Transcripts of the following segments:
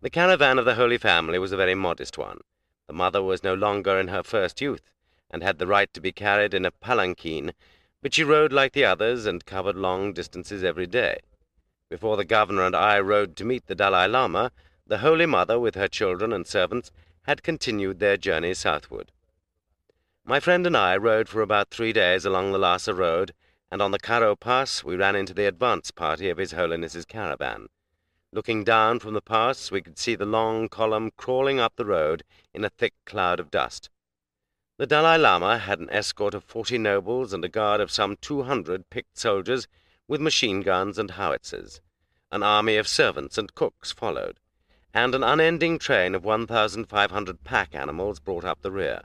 The caravan of the Holy Family was a very modest one. The mother was no longer in her first youth, and had the right to be carried in a palanquin, but she rode like the others and covered long distances every day. Before the governor and I rode to meet the Dalai Lama, the Holy Mother, with her children and servants, had continued their journey southward. My friend and I rode for about 3 days along the Lhasa road, and on the Karo Pass we ran into the advance party of His Holiness's caravan. Looking down from the pass, we could see the long column crawling up the road in a thick cloud of dust. The Dalai Lama had an escort of 40 nobles and a guard of some 200 picked soldiers with machine guns and howitzers. An army of servants and cooks followed, and an unending train of 1,500 pack animals brought up the rear.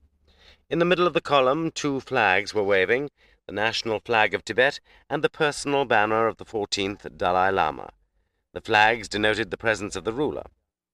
In the middle of the column 2 flags were waving, the national flag of Tibet and the personal banner of the 14th Dalai Lama. The flags denoted the presence of the ruler.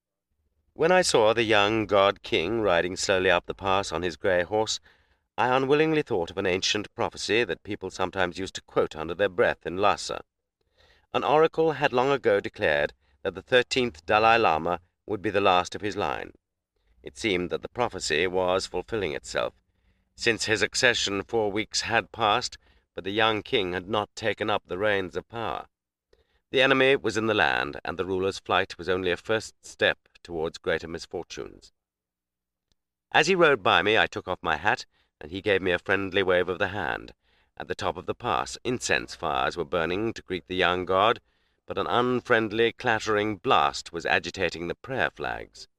When I saw the young god-king riding slowly up the pass on his grey horse, I unwillingly thought of an ancient prophecy that people sometimes used to quote under their breath in Lhasa. An oracle had long ago declared that the 13th Dalai Lama would be the last of his line. It seemed that the prophecy was fulfilling itself. Since his accession 4 weeks had passed, but the young king had not taken up the reins of power. The enemy was in the land, and the ruler's flight was only a first step towards greater misfortunes. As he rode by me, I took off my hat, and he gave me a friendly wave of the hand. At the top of the pass, incense fires were burning to greet the young god, but an unfriendly, clattering blast was agitating the prayer flags.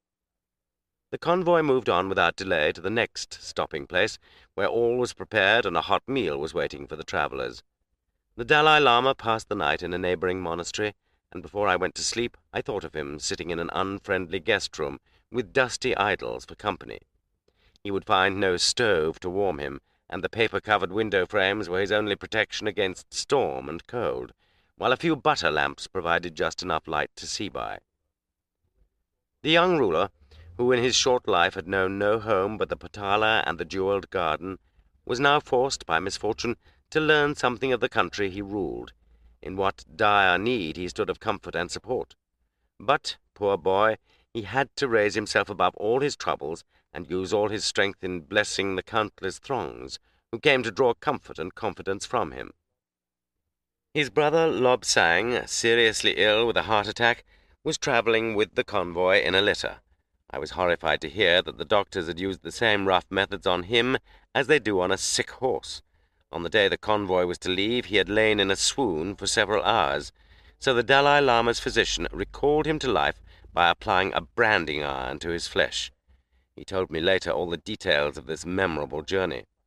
The convoy moved on without delay to the next stopping place, where all was prepared and a hot meal was waiting for the travellers. The Dalai Lama passed the night in a neighbouring monastery, and before I went to sleep I thought of him sitting in an unfriendly guest room with dusty idols for company. He would find no stove to warm him, and the paper-covered window frames were his only protection against storm and cold, while a few butter lamps provided just enough light to see by. The young ruler, who in his short life had known no home but the Potala and the jewelled garden, was now forced by misfortune to learn something of the country he ruled, in what dire need he stood of comfort and support. But, poor boy, he had to raise himself above all his troubles and use all his strength in blessing the countless throngs who came to draw comfort and confidence from him. His brother Lobsang, seriously ill with a heart attack, was travelling with the convoy in a litter. I was horrified to hear that the doctors had used the same rough methods on him as they do on a sick horse. On the day the convoy was to leave, he had lain in a swoon for several hours, so the Dalai Lama's physician recalled him to life by applying a branding iron to his flesh. He told me later all the details of this memorable journey.